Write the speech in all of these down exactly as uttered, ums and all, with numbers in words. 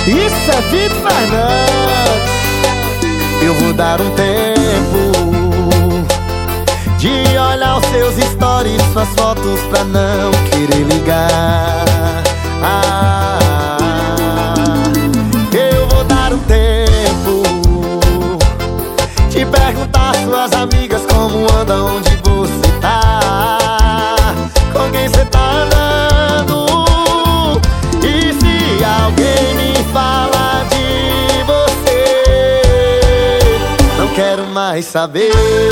Isso é Vitor Fernandes. Eu vou dar um tempo de olhar os seus stories, suas fotos pra não querer ligar. Ah, eu vou dar um tempo de perguntar suas amigas como anda, onde você tá, com quem você tá andando. E se alguém me fala de você, não quero mais saber.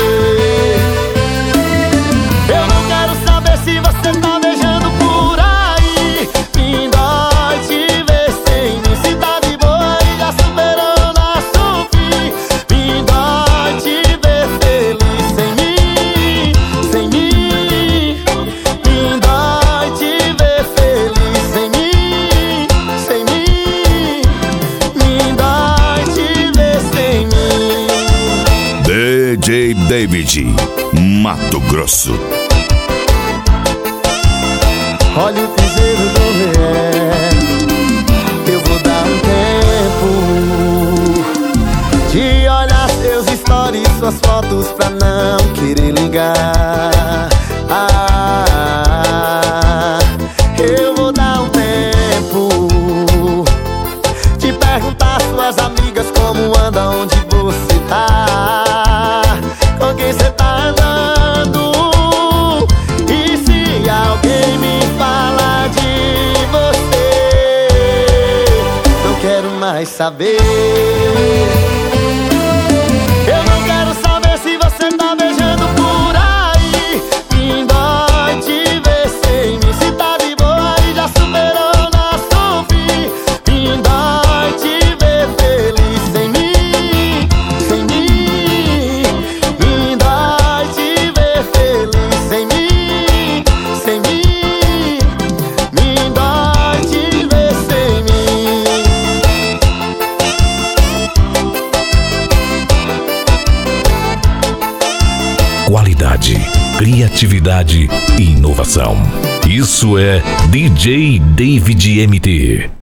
Eu não quero saber se você tá beijando por aí. Me dói te ver sem mim. Se tá de boa e já superou nosso fim. Me dói te ver feliz sem mim, sem mim. Me dói te ver feliz sem mim, sem mim. Me dói te ver sem mim. D J David, Mato Grosso. Olha o piseiro do Vier. Eu vou dar um tempo de olhar seus stories, suas fotos pra não querer ligar. Ah, eu vou dar um tempo de perguntar suas amigas como anda, onde você tá, com quem você tá andando. E se alguém me fala de você, não quero mais saber. Eu não quero saber se você tá beijando por aí. Me dói te ver sem mim. Se tá de boa e já superou nosso fim. Me dói te ver feliz sem mim, sem mim. Me dói te ver feliz sem mim, sem mim. Me dói te ver sem mim. Qualidade, criatividade e inovação. Isso é D J David M T.